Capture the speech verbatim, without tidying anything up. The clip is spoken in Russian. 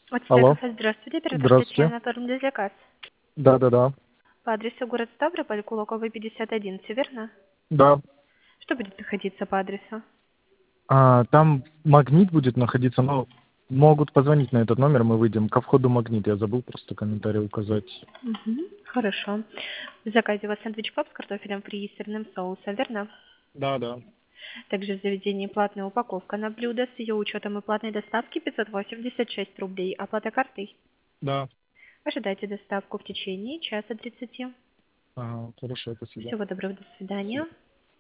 От тебя Алло, кафе, здравствуйте, оператор здравствуйте. Татьяна, оформим для заказ. Да-да-да. По адресу город Ставрополь, Кулаковый, пятьдесят один, все верно? Да. Что будет находиться по адресу? А, там магнит будет находиться, но могут позвонить на этот номер, мы выйдем. Ко входу магнит, я забыл просто комментарий указать. Мгм, хорошо. В заказе у вас сэндвич пап с картофелем фри и сырным соусом, верно? Да, да. Также в заведении платная упаковка на блюдо с ее учетом и платной доставки пятьсот восемьдесят шесть рублей. Оплата картой. Да. Ожидайте доставку в течение часа тридцати. Ага, хорошо, спасибо. Всего доброго, до свидания.